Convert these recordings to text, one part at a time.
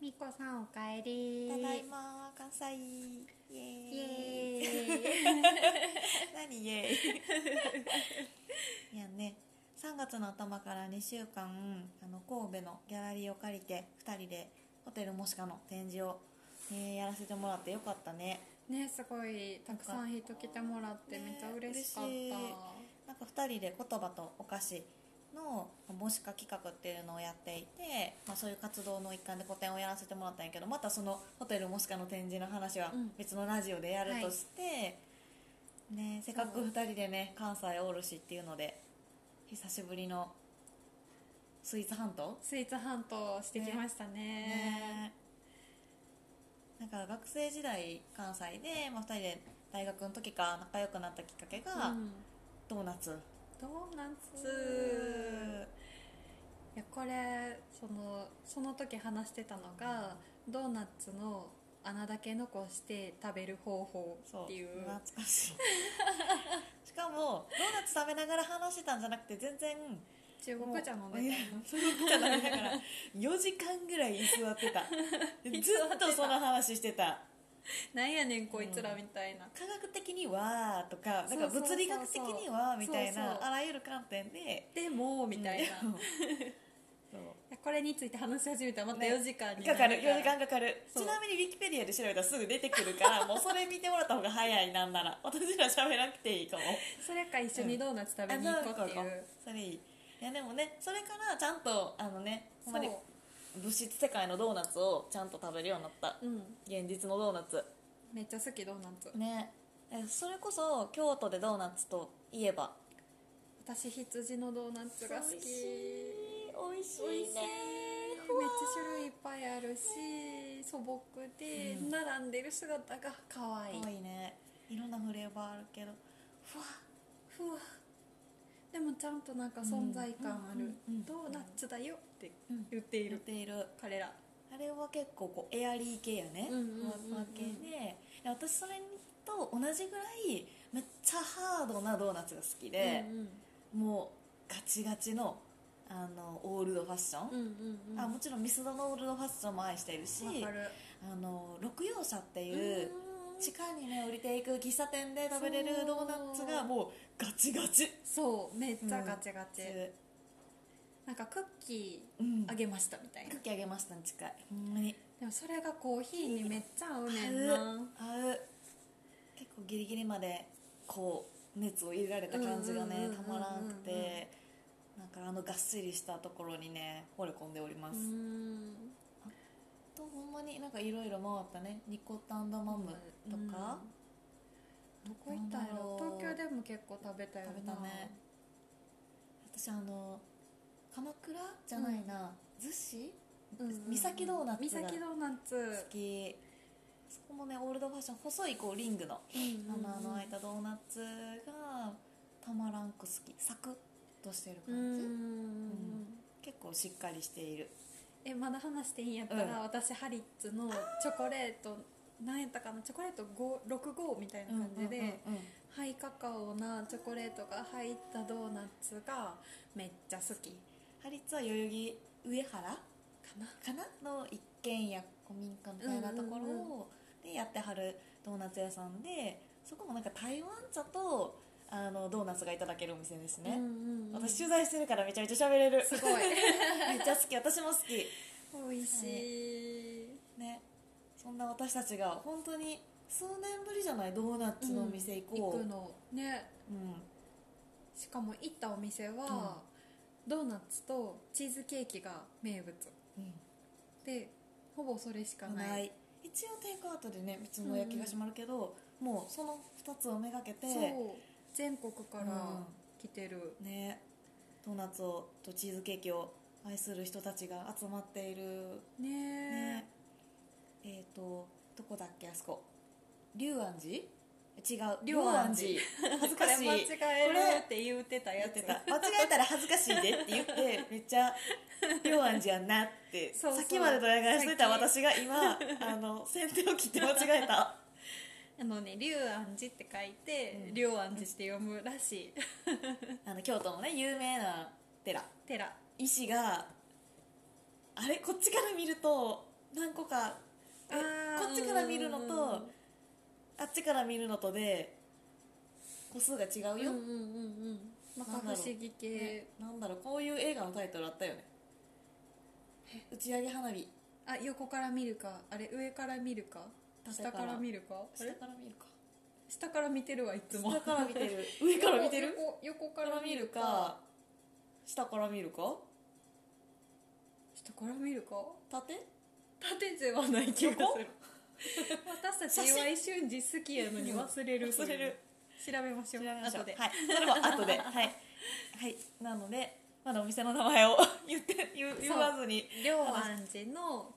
みこさんおかえり。 ただいま関西イエーイイエーイ何イエーイいやね、3月の頭から2週間神戸のギャラリーを借りて2人でホテルモシカの展示を、やらせてもらってよかったね。 ね、すごいたくさん人来てもらってめっちゃ嬉しかった、 嬉しい。なんか2人で言葉とお菓子のモシカ企画っていうのをやっていて、そういう活動の一環で個展をやらせてもらったんやけど、またそのホテルモシカの展示の話は別のラジオでやるとして、ね、せっかく2人でね関西おるしっていうので久しぶりのスイーツハントスイーツハントしてきましたね。 なんか学生時代関西で、2人で大学の時から仲良くなったきっかけが、ドーナツ。 ドーナツいやこれその時話してたのが、ドーナツの穴だけ残して食べる方法っていう。 懐かしいしかもドーナツ食べながら話してたんじゃなくて、全然中国茶飲んでたの。 中国茶飲みながら4時間ぐらい居座ってたずっとその話してた。 なんやねんこいつらみたいな、 科学的にはとか、なんか物理学的にはみたいな、あらゆる観点ででもみたいな、 そうこれについて話し始めたらまた4時間にかかる、4時間かかる。 そうちなみにウィキペディアで調べたらすぐ出てくるからもうそれ見てもらった方が早い。なんなら私ら喋らなくていいかも。 それか一緒にドーナツ食べに行こうっていう、 それいい。いやでもね、それからちゃんとほんまにそう物質世界のドーナツをちゃんと食べるようになった、現実のドーナツめっちゃ好きドーナツね。それこそ京都でドーナツといえば、 私羊のドーナツが好き。 美味しい美味しいね。 めっちゃ種類いっぱいあるし素朴で、並んでる姿が可愛い。 可愛いね。いろんなフレーバーあるけど、ふわふわでもちゃんとなんか存在感ある、ドーナツだよって言っている、彼ら。 あれは結構こうエアリー系やね、ふわふわ系で、私それと同じぐらいめっちゃハードなドーナツが好きで、もうガチガチのオールドファッション、もちろんミスドのオールドファッションも愛しているし、六葉社っていう地下にね降りていく喫茶店で食べれるドーナツがもうガチガチ。 そうめっちゃガチガチ、なんかクッキーあげましたみたいな、 クッキーあげましたに近い。ほんまにでもそれがコーヒーにめっちゃ合うねんな。 合う。結構ギリギリまでこう熱を入れられた感じがねたまらんくて、なんかがっしりしたところにね惚れ込んでおります。あとほんまになんかいろいろ回ったね。ニコタンダマムとか、 どこ行ったんやろ。東京でも結構食べたよな。 食べたね。私鎌倉じゃないな、逗子、三崎ドーナツが三崎ドーナツ好き。そこもねオールドファッション、細いこうリングの穴の開いたドーナツがたまらんく好き。サクッとしてる感じ、結構しっかりしている。 まだ話していいんやったら、私ハリッツのチョコレート何やったかな、チョコレート65みたいな感じで、ハイカカオなチョコレートが入ったドーナツがめっちゃ好き。 ハリッツは代々木上原かなの一軒家古民家みたいなところでやってはるドーナツ屋さんで、そこもなんか台湾茶とドーナツがいただけるお店ですね。私取材してるからめちゃめちゃ喋れる。 すごいめっちゃ好き。私も好き。 美味しい、 ね。そんな私たちが本当に数年ぶりじゃない、ドーナツのお店行こう、 行くのね、しかも行ったお店は、ドーナツとチーズケーキが名物、でほぼそれしかない。 一応テイクアウトでね別の焼き菓子もあるけど、もうその2つをめがけてそう全国から来てる、 ね、ドーナツとチーズケーキを愛する人たちが集まっているね。 どこだっけ、あそこ龍安寺、違う龍安寺恥ずかしい。 これ間違えるって言ってたやつ。 間違えたら恥ずかしいでって言ってめっちゃ龍安寺やんなってさっきまでドヤ顔してた私が今先手を切って間違えた。 龍安寺って書いて龍安寺って読むらしい京都のね有名な寺、 寺石があれこっちから見ると何個かこあーっちから見るのとあっちから見るのとで個数が違うよ、 うんうんうんうんまか不思議系、 なんだろうこういう映画のタイトルあったよね。打ち上げ花火。 あ横から見るかあれ上から見るか下から見るかあ下れから見るか下から見てるわいつも下から見てる上から見てる横かからら見る見るかか下から見るか下から見るか縦縦ではない気がする横私たち岩井俊二好きやのに忘れる忘れる。 調べましょう後で、 はいそれも後ではい、はい、なのでまだお店の名前を言わずに龍安寺の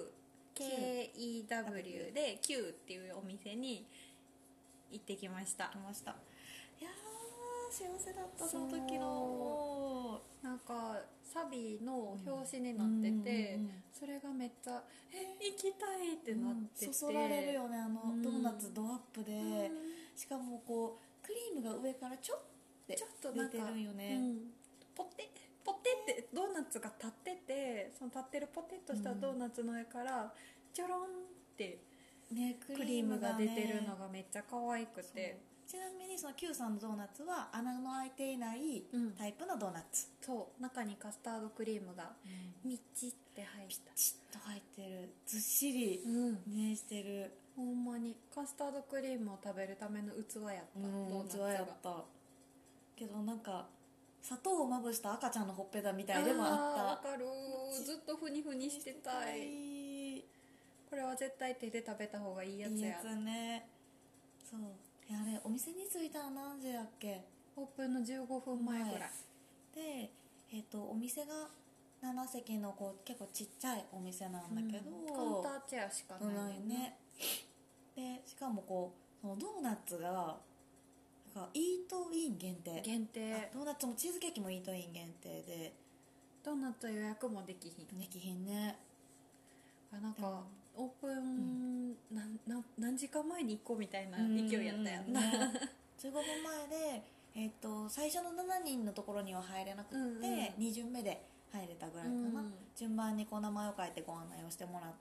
KEW で Q っていうお店に行ってきました。 来ました。いやー幸せだったその時のなんかサビの表紙になってて、 うんそれがめっちゃ行きたいってなってて、 そそられるよねドーナツドアップで、 うんしかもこうクリームが上からちょってちょっとなんか出てるんよね、 ポテポテってドーナツが立ってて、その立ってるポテッとしたドーナツの上からちょろんってねクリームが出てるのがめっちゃ可愛くて、 ちなみにその Q さんのドーナツは穴の開いていないタイプのドーナツ、 そう中にカスタードクリームがみっちって入った、 ちっと入ってるずっしり、ねしてるほんまにカスタードクリームを食べるための器やった、ドーナツが器やったけどなんか砂糖をまぶした赤ちゃんのほっぺたみたいでもあった。 わかる、ずっとふにふにしてたい。これは絶対手で食べた方がいいやつや。 いいやつね。そういやあれお店に着いたの何時だっけ。 オープンの15分前ぐらいで、お店が7席のこう結構ちっちゃいお店なんだけど、 カウンターチェアしかないよね。でしかもこうそのドーナツがなんかイートイン限定、ドーナツもチーズケーキもイートイン限定で、 ドーナツ予約もできひんね。 なんかオープン、何時間前に行こうみたいな勢いやったやんな、 15分前で、最初の7人のところには入れなくて、2巡目で入れたぐらいかな、順番にこう名前を書いてご案内をしてもらって、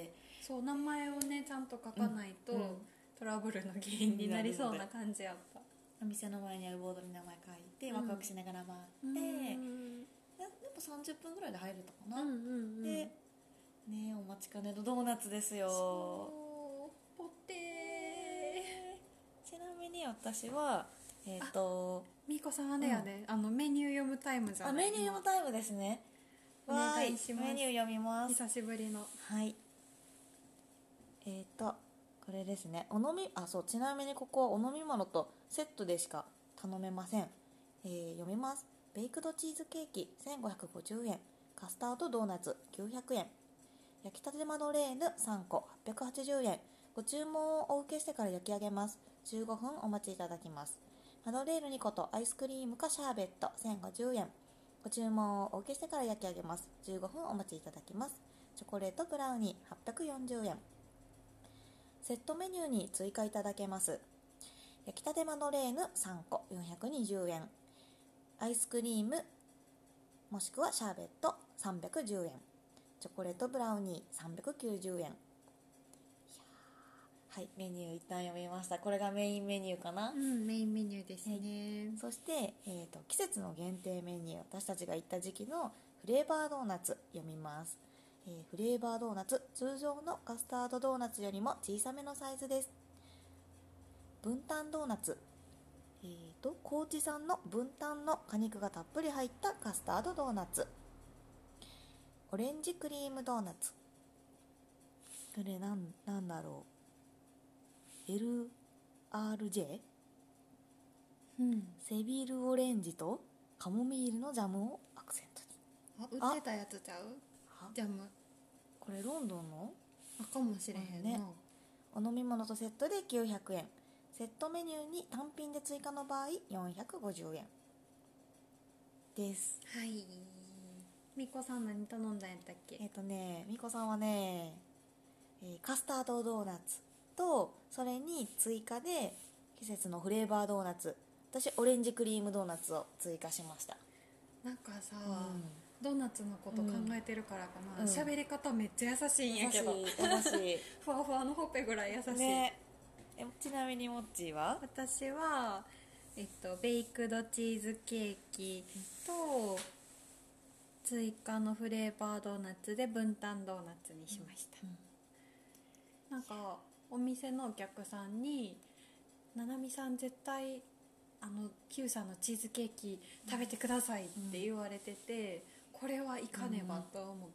そう名前をねちゃんと書かないと、トラブルの原因になりそうな感じやった。 お店の前にあるボードに名前書いて、ワクワクしながら回って、でも30分ぐらいで入れたかな、でねお待ちかねのドーナツですよ。 ポテちなみに私はみーこさんあれやで、メニュー読むタイムじゃない。 メニュー読むタイムですね。 お願いします。 メニュー読みます。 久しぶりの。 はい。これですね。ちなみにここはお飲み物とセットでしか頼めません。読みます。ベイクドチーズケーキ1550円、カスタードドーナツ900円、焼きたてマドレーヌ3個880円。ご注文をお受けしてから焼き上げます。15分お待ちいただきます。マドレーヌ2個とアイスクリームかシャーベット1050円。ご注文をお受けしてから焼き上げます。15分お待ちいただきます。チョコレートブラウニー840円。セットメニューに追加いただけます。焼きたてマドレーヌ3個420円。アイスクリームもしくはシャーベット310円。チョコレートブラウニー390円。はい、メニュー一旦読みました。これがメインメニューかな。 メインメニューですね。 そして、季節の限定メニュー、私たちが行った時期のフレーバードーナツ読みます。フレーバードーナツ、通常のカスタードドーナツよりも小さめのサイズです。文旦ドーナツ、高知産の文旦の果肉がたっぷり入ったカスタードドーナツ。オレンジクリームドーナツ、これなんだろう、LRJ、セビルオレンジとカモミールのジャムをアクセントに。 売ってたやつちゃう？ジャム。 これロンドンのかもしれへんな、 お飲み物とセットで900円。セットメニューに単品で追加の場合450円です。 はい。みこさん何頼んだんやったっけ？ みこさんはね、カスタードドーナツと、それに追加で季節のフレーバードーナツ、私オレンジクリームドーナツを追加しました。 なんかさ、 ドーナツのこと考えてるからかな、 うん喋り方めっちゃ優しいんやけど、 優しいふわふわのほっぺぐらい優しい、 ね。ちなみにモッチーは？ 私は、ベイクドチーズケーキと追加のフレーバードーナツで分担ドーナツにしました、なんかお店のお客さんにななみさん絶対Q さんのチーズケーキ食べてくださいって言われてて、これはいかねばと思って、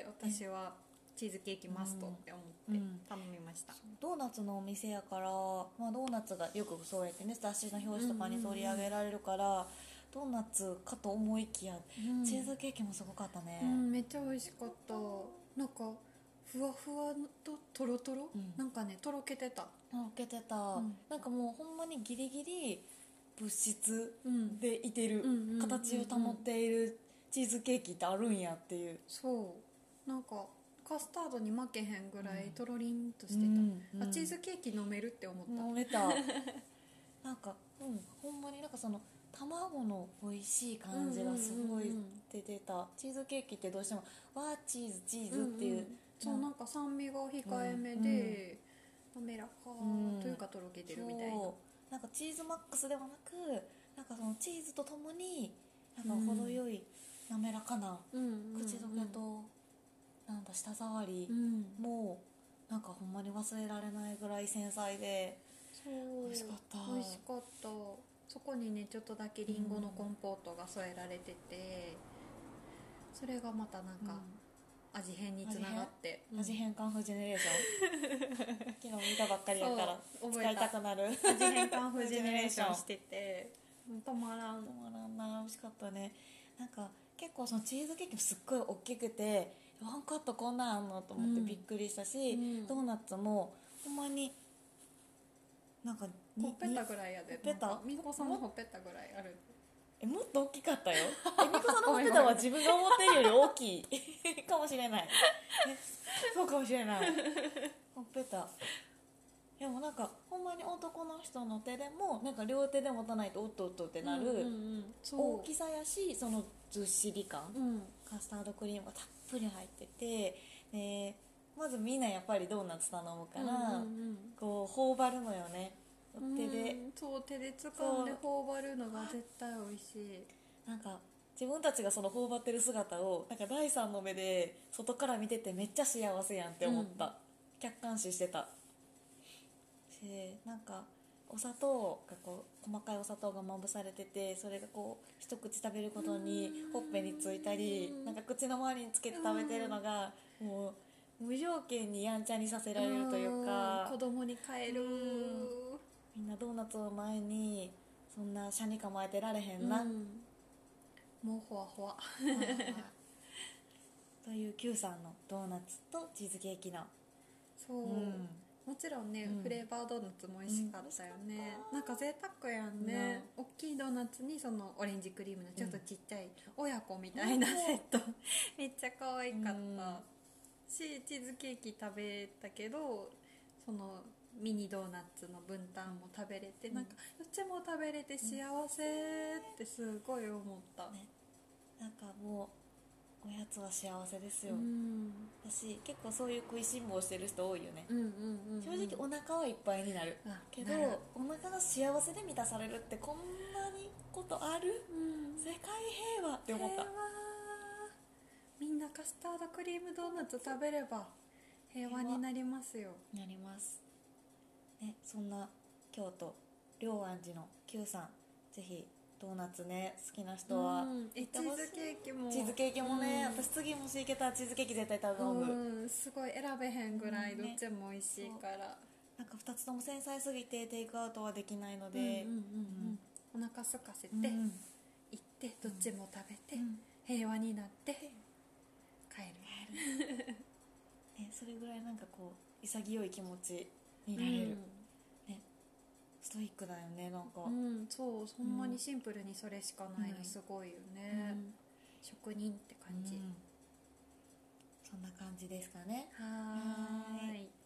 私はチーズケーキマストって思って頼みました、 ドーナツのお店やから、まあ、ドーナツがよくそうやってね雑誌の表紙とかに取り上げられるから、ドーナツかと思いきや、チーズケーキもすごかったね、 めっちゃ美味しかった。なんかふわふわととろとろ、なんかねとろけてた、 なんかもうほんまにギリギリ物質でいてる、形を保っているチーズケーキってあるんやっていう。 そうなんかカスタードに負けへんぐらいとろりんとしてた、チーズケーキ飲めるって思った。 飲めたなんか、ほんまになんかその卵の美味しい感じがすごい出てた、チーズケーキってどうしてもわーチーズチーズっていう、 そうなんか酸味が控えめで、滑らかというかとろけてるみたいな、 なんかチーズマックスではなく、なんかそのチーズとともになんか程よい滑らかな口どけと、なんだ舌触りもなんかほんまに忘れられないぐらい繊細で美味しかった。 美味しかった。そこにねちょっとだけリンゴのコンポートが添えられてて、それがまたなんか味変につながって、 味変カンフージェネレーション昨日見たばっかりやから使いたくなる味変カンフージェネレーションしてて止まらんな。美味しかったね。なんか結構そのチーズケーキもすっごい大きくて、ワンカットこんなんあんのと思ってびっくりしたし、ドーナツもほんまになんかほっぺたぐらいやで、 ほっぺたみこさんのほっぺたぐらいある。 もっと大きかったよみこさんのほっぺたは自分が思ってるより大きいかもしれないそうかもしれないほっぺた。でもなんかほんまに男の人の手でもなんか両手で持たないとおっとおっとってなる大きさやし、そのずっしり感、カスタードクリームがたっぷり入ってて、でまずみんなやっぱりドーナツ頼むから、こう頬張るのよね、手で。 そう手で掴んで頬張るのが絶対美味しい。 なんか自分たちがその頬張ってる姿をなんか第三の目で外から見ててめっちゃ幸せやんって思った、客観視してたし、なんかお砂糖がこう細かいお砂糖がまぶされてて、それがこう一口食べることにほっぺについたり、なんか口の周りにつけて食べてるのがもう無条件にやんちゃにさせられるというか、 子供に帰る、 みんなドーナツを前にそんな車に構えてられへんな、 もうほわほわという Q さんのドーナツとチーズケーキのそう、もちろんね、フレーバードーナツも美味しかったよね、なんか贅沢やんね、大きいドーナツにそのオレンジクリームのちょっとちっちゃい親子みたいなセット、めっちゃ可愛かったし、チーズケーキ食べたけどそのミニドーナツの分担も食べれて、なんかどっちも食べれて幸せってすごい思った、 なんかもうおやつは幸せですよ、私結構そういう食いしん坊してる人多いよね、正直お腹はいっぱいになるけど、お腹が幸せで満たされるってこんなにことある、世界平和って思った。 みんなカスタードクリームドーナツ食べれば平和になりますよ。 なりますね。そんな京都龍安寺の Q さん、ぜひドーナツね好きな人は、 チーズケーキもね、私次もし行けたらチーズケーキ絶対頼む、 すごい選べへんぐらいどっちも美味しいから、 なんか2つとも繊細すぎてテイクアウトはできないので、 お腹空かせて、行ってどっちも食べて、平和になって帰るね、それぐらいなんかこう潔い気持ちになれる、ストイックだよね、なんか、 そう、ほんまにシンプルにそれしかないのすごいよね、職人って感じ、 そんな感じですかね。 はーい。